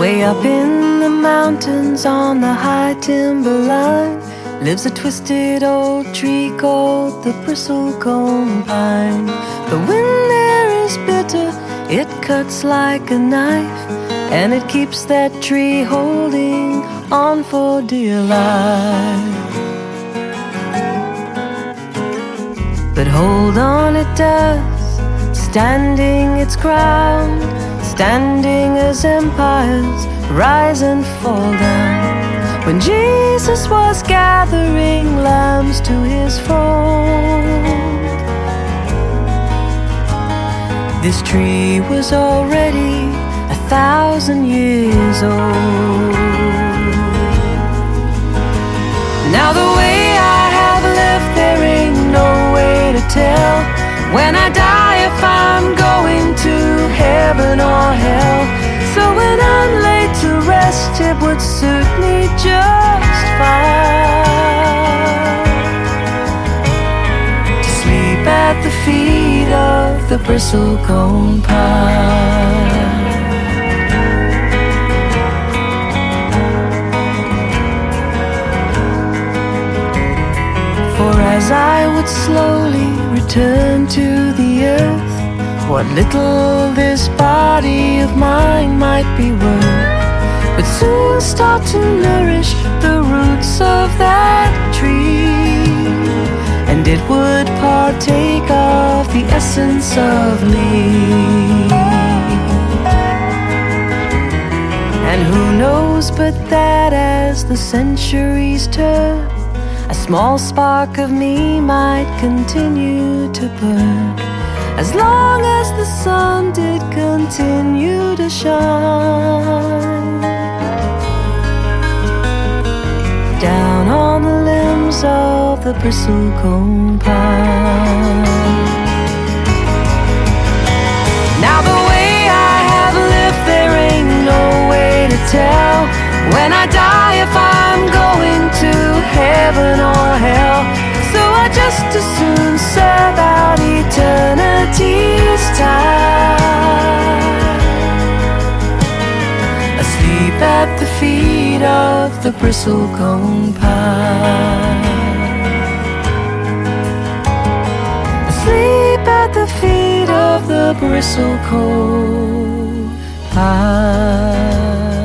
Way up in the mountains on the high timberline lives a twisted old tree called the bristlecone pine. But when there is bitter, it cuts like a knife, and it keeps that tree holding on for dear life. But hold on, it does, standing its ground, standing as empires rise and fall down. When Jesus was gathering lambs to his fold, this tree was already 1,000 years old. Now the way I have lived, there ain't no way to tell when I die if I'm going to heaven or hell. So when I'm laid to rest, it would suit me just fine to sleep at the feet of the bristlecone pine. For as I would slowly return to the earth, what little this body of mine might be worth would soon start to nourish the roots of that tree, and it would partake of the essence of me. And who knows but that as the centuries turn, a small spark of me might continue to burn, as long as the sun did continue to shine down on the limbs of the bristlecone pine. Now the way I have lived, there ain't no way to tell when I die if I'm going to heaven or hell. So I just as soon serve out eternity's time, asleep at the feet of the bristlecone pine, asleep at the feet of the bristlecone pine.